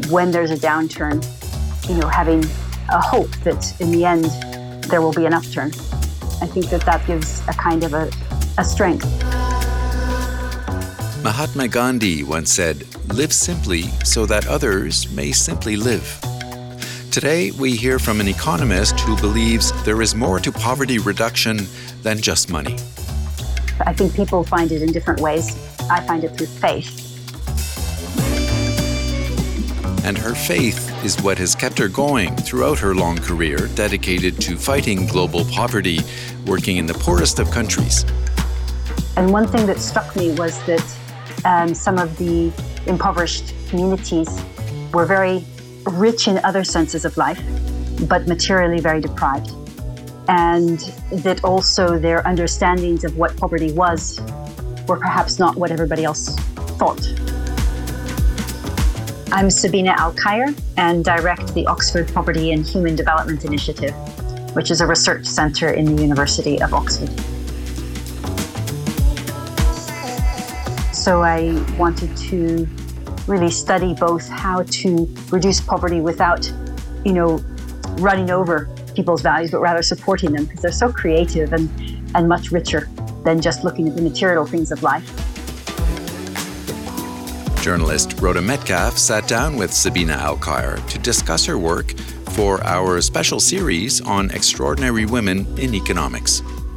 when there's a downturn, having a hope that in the end there will be an upturn. I think that gives a kind of a strength. Mahatma Gandhi once said, "Live simply so that others may simply live." Today, we hear from an economist who believes there is more to poverty reduction than just money. I think people find it in different ways. I find it through faith. And her faith is what has kept her going throughout her long career dedicated to fighting global poverty, working in the poorest of countries. And one thing that struck me was that some of the impoverished communities were very rich in other senses of life, but materially very deprived. And that also their understandings of what poverty was were perhaps not what everybody else thought. I'm Sabina Al-Khair and direct the Oxford Poverty and Human Development Initiative, which is a research centre in the University of Oxford. So I wanted to really study both how to reduce poverty without, running over people's values, but rather supporting them, because they're so creative and much richer than just looking at the material things of life. Journalist Rhoda Metcalfe sat down with Sabina Al-Khair to discuss her work for our special series on extraordinary women in economics.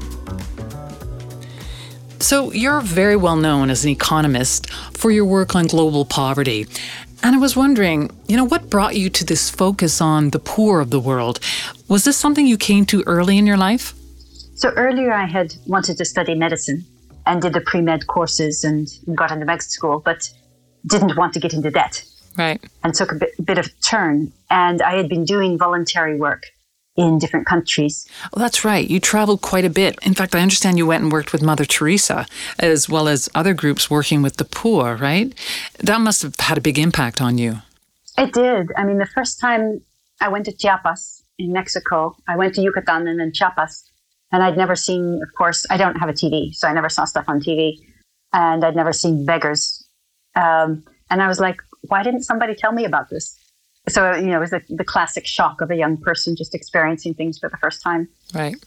So you're very well known as an economist for your work on global poverty. And I was wondering, what brought you to this focus on the poor of the world? Was this something you came to early in your life? So earlier I had wanted to study medicine and did the pre-med courses and got into med school, but didn't want to get into debt. Right. And took a bit of a turn. And I had been doing voluntary work in different countries. Oh, that's right. You traveled quite a bit. In fact, I understand you went and worked with Mother Teresa, as well as other groups working with the poor, right? That must have had a big impact on you. It did. I mean, the first time I went to Chiapas in Mexico, I went to Yucatan and then Chiapas. And I'd never seen, of course, I don't have a TV, so I never saw stuff on TV. And I'd never seen beggars. And I was like, why didn't somebody tell me about this? So, it was the classic shock of a young person just experiencing things for the first time. Right.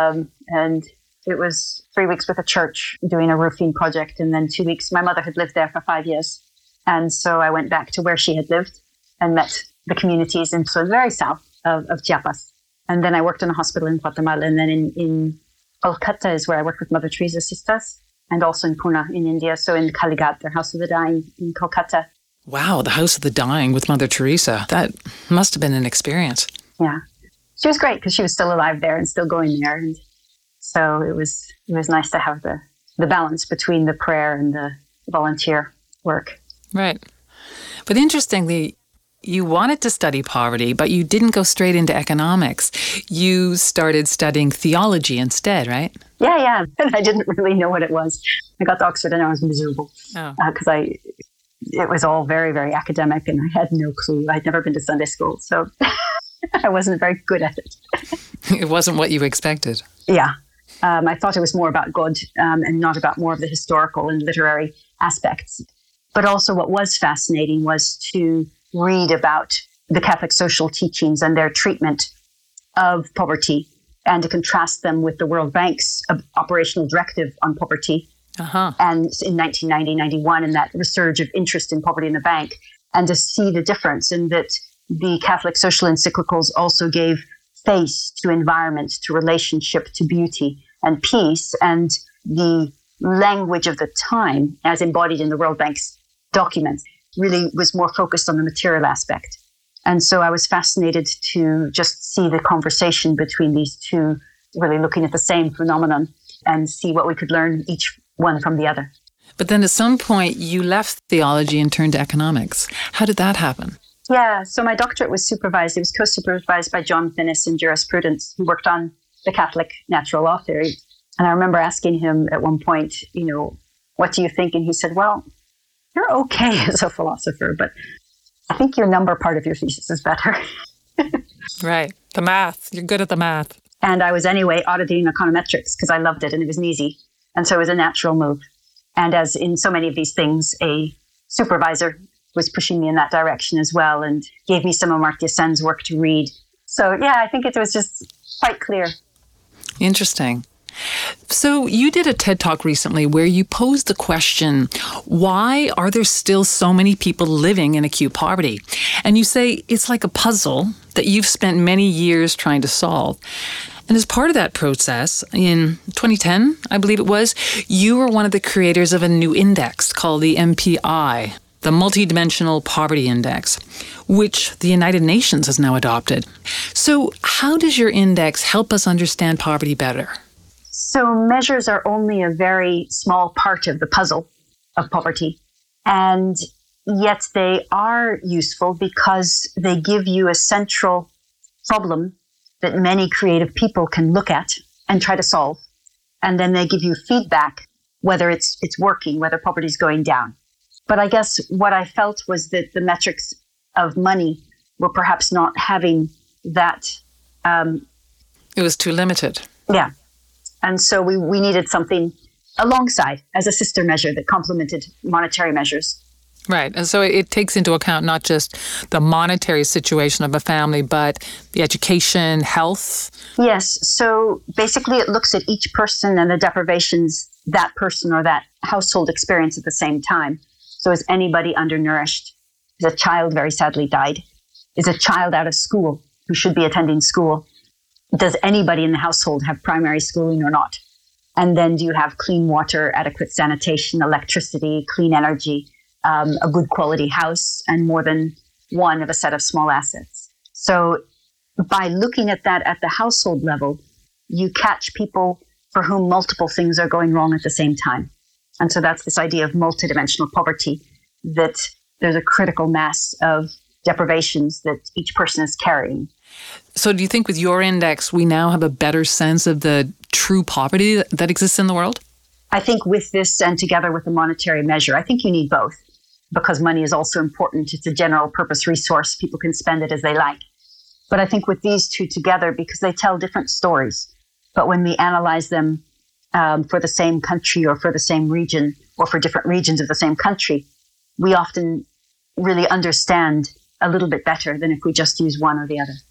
And it was 3 weeks with a church doing a roofing project. And then 2 weeks, my mother had lived there for 5 years. And so I went back to where she had lived and met the communities in the very south of Chiapas. And then I worked in a hospital in Guatemala. And then in Kolkata is where I worked with Mother Teresa Sisters, and also in Pune in India. So in Kalighat, their House of the Dying in Kolkata. Wow, the House of the Dying with Mother Teresa. That must have been an experience. Yeah. She was great because she was still alive there and still going there. And so it was nice to have the balance between the prayer and the volunteer work. Right. But interestingly, you wanted to study poverty, but you didn't go straight into economics. You started studying theology instead, right? Yeah. And I didn't really know what it was. I got to Oxford and I was miserable because it was all very, very academic and I had no clue. I'd never been to Sunday school, so I wasn't very good at it. It wasn't what you expected. Yeah. I thought it was more about God and not about more of the historical and literary aspects. But also what was fascinating was to read about the Catholic social teachings and their treatment of poverty and to contrast them with the World Bank's operational directive on poverty. And in 1990-91, and that resurge of interest in poverty in the bank, and to see the difference in that the Catholic social encyclicals also gave face to environment, to relationship, to beauty and peace, and the language of the time, as embodied in the World Bank's documents, really was more focused on the material aspect. And so I was fascinated to just see the conversation between these two, really looking at the same phenomenon and see what we could learn each one from the other. But then at some point you left theology and turned to economics. How did that happen? Yeah, so my doctorate was supervised. It was co-supervised by John Finnis in jurisprudence, who worked on the Catholic natural law theory. And I remember asking him at one point, what do you think? And he said, well, you're okay as a philosopher, but I think your number part of your thesis is better. Right. The math. You're good at the math. And I was anyway auditing econometrics because I loved it and it was easy. And so it was a natural move. And as in so many of these things, a supervisor was pushing me in that direction as well and gave me some of Amartya Sen's work to read. So yeah, I think it was just quite clear. Interesting. So you did a TED Talk recently where you posed the question, why are there still so many people living in acute poverty? And you say it's like a puzzle that you've spent many years trying to solve. And as part of that process, in 2010, I believe it was, you were one of the creators of a new index called the MPI, the Multidimensional Poverty Index, which the United Nations has now adopted. So how does your index help us understand poverty better? So measures are only a very small part of the puzzle of poverty. And yet they are useful because they give you a central problem that many creative people can look at and try to solve. And then they give you feedback, whether it's working, whether poverty is going down. But I guess what I felt was that the metrics of money were perhaps not having that. It was too limited. Yeah. And so we needed something alongside as a sister measure that complemented monetary measures. Right. And so it takes into account not just the monetary situation of a family, but the education, health. Yes. So basically it looks at each person and the deprivations that person or that household experience at the same time. So is anybody undernourished? Is a child very sadly died? Is a child out of school who should be attending school? Does anybody in the household have primary schooling or not? And then do you have clean water, adequate sanitation, electricity, clean energy, a good quality house, and more than one of a set of small assets? So by looking at that at the household level, you catch people for whom multiple things are going wrong at the same time. And so that's this idea of multidimensional poverty, that there's a critical mass of deprivations that each person is carrying. So do you think with your index, we now have a better sense of the true poverty that exists in the world? I think with this and together with the monetary measure, I think you need both because money is also important. It's a general purpose resource. People can spend it as they like. But I think with these two together, because they tell different stories, but when we analyze them for the same country or for the same region or for different regions of the same country, we often really understand a little bit better than if we just use one or the other.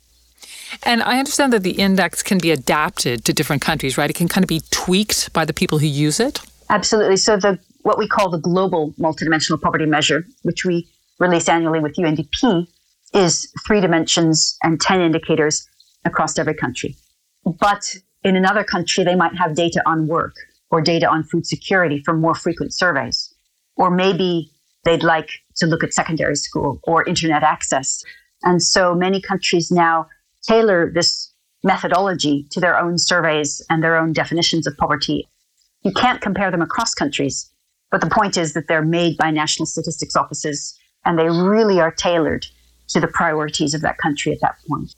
And I understand that the index can be adapted to different countries, right? It can kind of be tweaked by the people who use it? Absolutely. So what we call the global multidimensional poverty measure, which we release annually with UNDP, is 3 dimensions and 10 indicators across every country. But in another country, they might have data on work or data on food security for more frequent surveys. Or maybe they'd like to look at secondary school or internet access. And so many countries now tailor this methodology to their own surveys and their own definitions of poverty. You can't compare them across countries, but the point is that they're made by national statistics offices and they really are tailored to the priorities of that country at that point.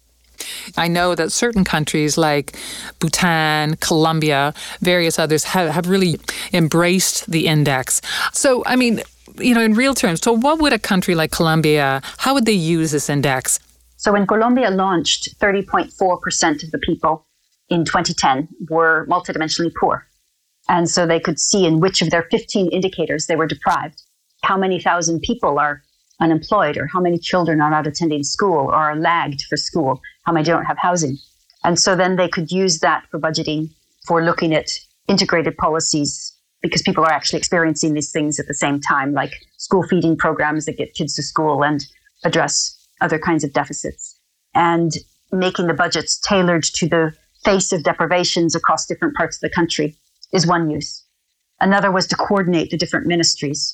I know that certain countries like Bhutan, Colombia, various others have really embraced the index. So, I mean, in real terms, so what would a country like Colombia, how would they use this index? So when Colombia launched, 30.4% of the people in 2010 were multidimensionally poor. And so they could see in which of their 15 indicators they were deprived. How many thousand people are unemployed, or how many children are not attending school or are lagged for school, how many don't have housing. And so then they could use that for budgeting, for looking at integrated policies, because people are actually experiencing these things at the same time, like school feeding programs that get kids to school and address other kinds of deficits, and making the budgets tailored to the face of deprivations across different parts of the country is one use. Another was to coordinate the different ministries.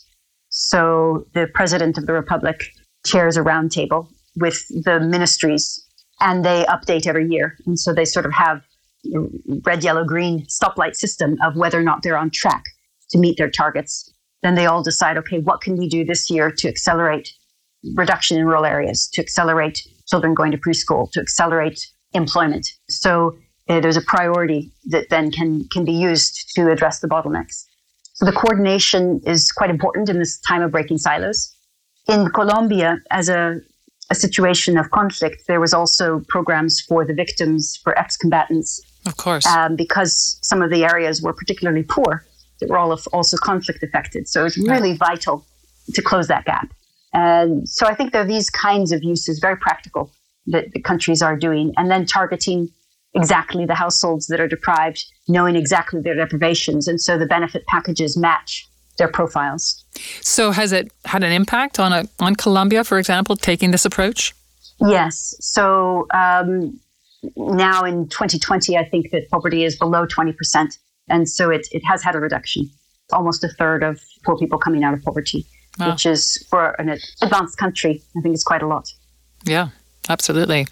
So the President of the Republic chairs a roundtable with the ministries, and they update every year. And so they sort of have red, yellow, green stoplight system of whether or not they're on track to meet their targets. Then they all decide, okay, what can we do this year to accelerate reduction in rural areas, to accelerate children going to preschool, to accelerate employment. So there's a priority that then can be used to address the bottlenecks. So the coordination is quite important in this time of breaking silos. In Colombia, as a situation of conflict, there was also programs for the victims, for ex-combatants. Of course. Because some of the areas were particularly poor, that were all also conflict affected. So it's really vital to close that gap. And so I think there are these kinds of uses, very practical, that the countries are doing, and then targeting exactly the households that are deprived, knowing exactly their deprivations. And so the benefit packages match their profiles. So has it had an impact on Colombia, for example, taking this approach? Yes. So now in 2020, I think that poverty is below 20%. And so it has had a reduction. Almost a third of poor people coming out of poverty, wow. Which is, for an advanced country, I think is quite a lot. Yeah, absolutely.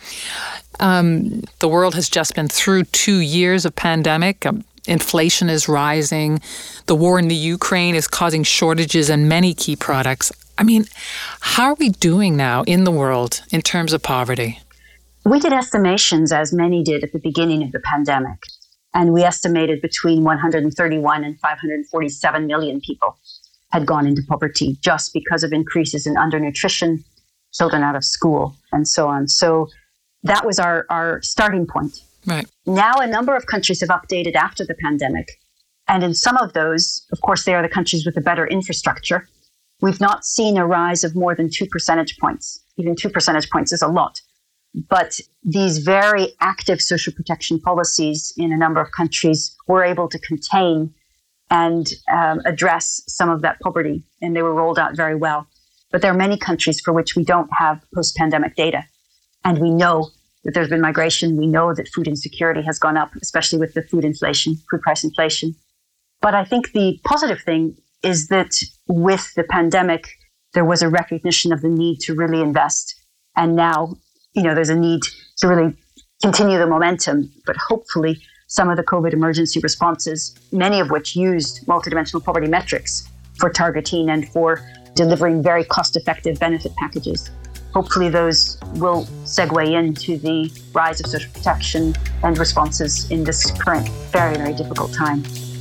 The world has just been through 2 years of pandemic. Inflation is rising. The war in the Ukraine is causing shortages in many key products. I mean, how are we doing now in the world in terms of poverty? We did estimations, as many did at the beginning of the pandemic. And we estimated between 131 and 547 million people had gone into poverty just because of increases in undernutrition, children out of school, and so on. So that was our starting point. Right. Now a number of countries have updated after the pandemic. And in some of those, of course, they are the countries with a better infrastructure. We've not seen a rise of more than 2 percentage points. Even 2 percentage points is a lot. But these very active social protection policies in a number of countries were able to contain and address some of that poverty, and they were rolled out very well. But there are many countries for which we don't have post-pandemic data. And we know that there's been migration. We know that food insecurity has gone up, especially with the food price inflation. But I think the positive thing is that with the pandemic, there was a recognition of the need to really invest. And now, there's a need to really continue the momentum, but hopefully some of the COVID emergency responses, many of which used multidimensional poverty metrics for targeting and for delivering very cost-effective benefit packages. Hopefully those will segue into the rise of social protection and responses in this current very, very difficult time.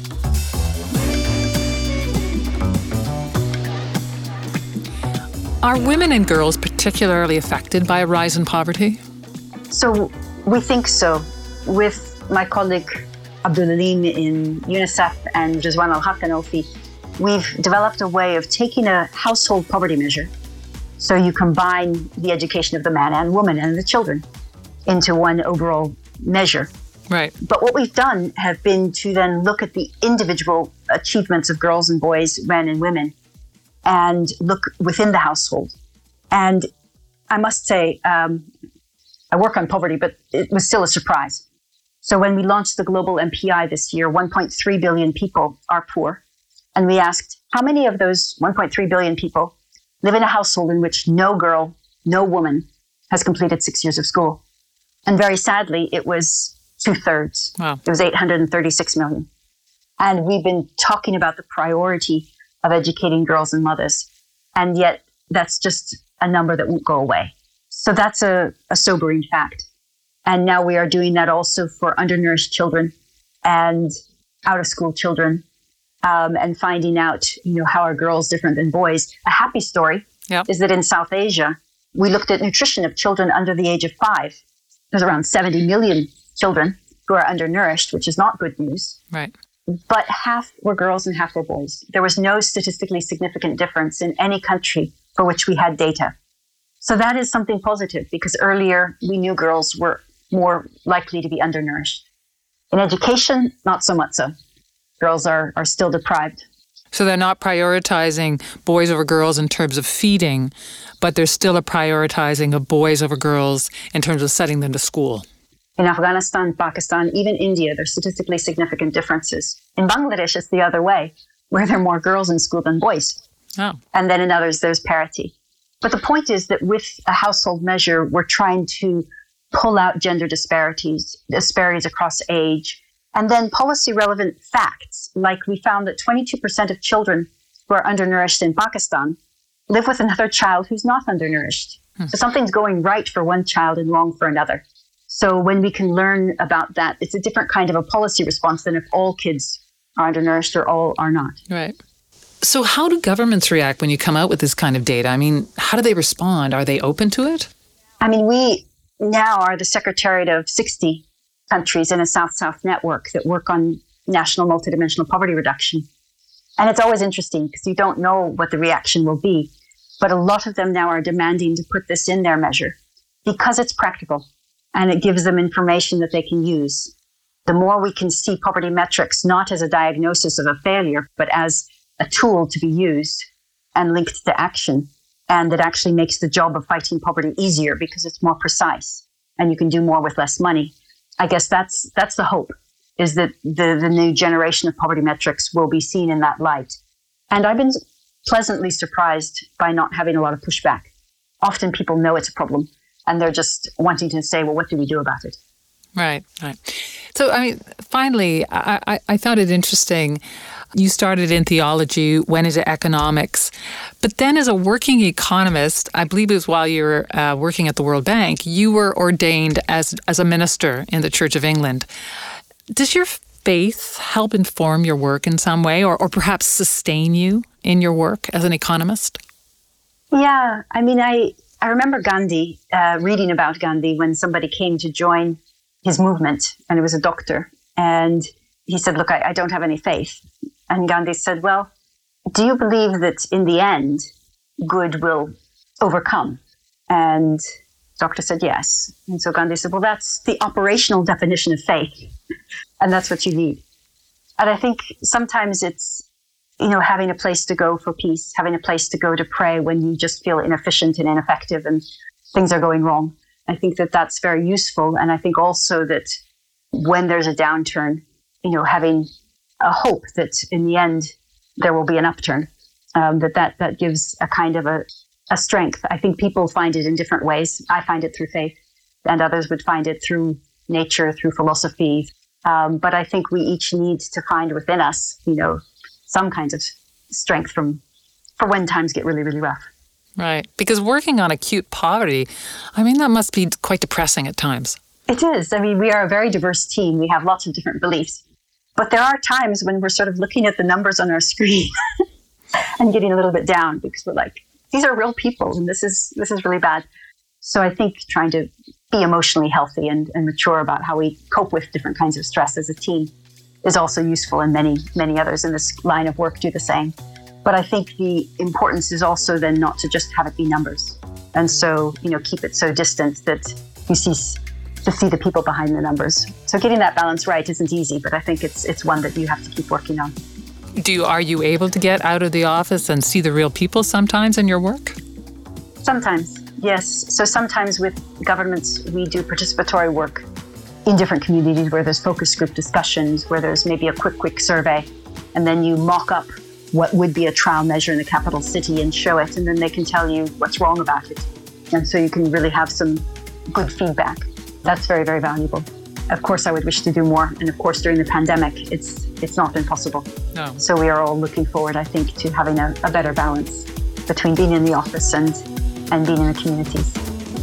Are women and girls particularly affected by a rise in poverty? So we think so. With my colleague Abdulalim in UNICEF and Rizwan Al-Hakanofi, we've developed a way of taking a household poverty measure. So you combine the education of the man and woman and the children into one overall measure. Right. But what we've done have been to then look at the individual achievements of girls and boys, men and women, and look within the household. And I must say, I work on poverty, but it was still a surprise. So when we launched the global MPI this year, 1.3 billion people are poor. And we asked, how many of those 1.3 billion people live in a household in which no girl, no woman has completed 6 years of school? And very sadly, it was 2/3. Wow. It was 836 million. And we've been talking about the priority of educating girls and mothers. And yet that's just a number that won't go away. So that's a sobering fact. And now we are doing that also for undernourished children and out-of-school children, and finding out, how are girls different than boys. A happy story is that in South Asia, we looked at nutrition of children under the age of 5. There's around 70 million children who are undernourished, which is not good news. Right. But half were girls and half were boys. There was no statistically significant difference in any country for which we had data. So that is something positive, because earlier we knew girls were more likely to be undernourished. In education, not so much so. Girls are still deprived. So they're not prioritizing boys over girls in terms of feeding, but there's still a prioritizing of boys over girls in terms of sending them to school. In Afghanistan, Pakistan, even India, there's statistically significant differences. In Bangladesh, it's the other way, where there are more girls in school than boys. Oh. And then in others, there's parity. But the point is that with a household measure, we're trying to pull out gender disparities across age, and then policy-relevant facts, like we found that 22% of children who are undernourished in Pakistan live with another child who's not undernourished. So something's going right for one child and wrong for another. So when we can learn about that, it's a different kind of a policy response than if all kids are undernourished or all are not. Right. So how do governments react when you come out with this kind of data? I mean, how do they respond? Are they open to it? I mean, we now are the secretariat of 60 countries in a South-South network that work on national multidimensional poverty reduction. And it's always interesting because you don't know what the reaction will be. But a lot of them now are demanding to put this in their measure because it's practical and it gives them information that they can use. The more we can see poverty metrics not as a diagnosis of a failure, but as a tool to be used and linked to action, and that actually makes the job of fighting poverty easier because it's more precise and you can do more with less money. I guess that's the hope, is that the new generation of poverty metrics will be seen in that light. And I've been pleasantly surprised by not having a lot of pushback. Often people know it's a problem and they're just wanting to say, well, what do we do about it? Right. So, finally, I found it interesting. You started in theology, went into economics, but then as a working economist, I believe it was while you were working at the World Bank, you were ordained as a minister in the Church of England. Does your faith help inform your work in some way, or perhaps sustain you in your work as an economist? Yeah, I remember Gandhi, reading about Gandhi when somebody came to join his movement, and it was a doctor, and he said, look, I don't have any faith. And Gandhi said, well, do you believe that in the end, good will overcome? And the doctor said, yes. And so Gandhi said, well, that's the operational definition of faith. And that's what you need. And I think sometimes it's, having a place to go for peace, having a place to go to pray when you just feel inefficient and ineffective and things are going wrong. I think that that's very useful. And I think also that when there's a downturn, having a hope that in the end there will be an upturn, that gives a kind of a strength. I think people find it in different ways. I find it through faith, and others would find it through nature, through philosophy. But I think we each need to find within us, some kinds of strength for when times get really, really rough. Right. Because working on acute poverty, that must be quite depressing at times. It is. We are a very diverse team. We have lots of different beliefs. But there are times when we're sort of looking at the numbers on our screen and getting a little bit down because we're like, these are real people and this is really bad. So I think trying to be emotionally healthy and mature about how we cope with different kinds of stress as a team is also useful, and many, many others in this line of work do the same. But I think the importance is also then not to just have it be numbers. And so, keep it so distant that you cease to see the people behind the numbers. So getting that balance right isn't easy, but I think it's one that you have to keep working on. Are you able to get out of the office and see the real people sometimes in your work? Sometimes, yes. So sometimes with governments, we do participatory work in different communities where there's focus group discussions, where there's maybe a quick survey, and then you mock up what would be a trial measure in the capital city and show it, and then they can tell you what's wrong about it. And so you can really have some good feedback. That's very, very valuable. Of course, I would wish to do more. And of course, during the pandemic, it's not been possible. No. So we are all looking forward, I think, to having a better balance between being in the office and being in the communities.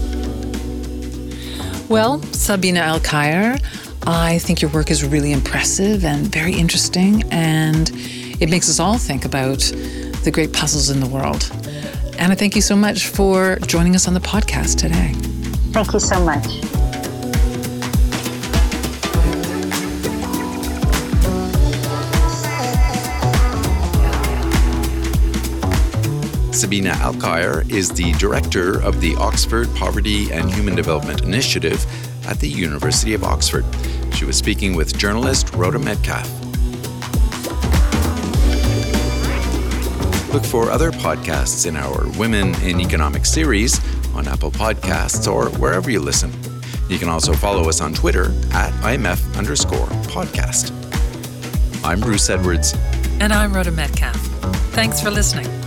Well, Sabina El-Khair, I think your work is really impressive and very interesting, and it makes us all think about the great puzzles in the world. And I thank you so much for joining us on the podcast today. Thank you so much. Sabina El-Khair is the director of the Oxford Poverty and Human Development Initiative at the University of Oxford. She was speaking with journalist Rhoda Metcalf. Look for other podcasts in our Women in Economics series on Apple Podcasts or wherever you listen. You can also follow us on Twitter at IMF_podcast. I'm Bruce Edwards. And I'm Rhoda Metcalf. Thanks for listening.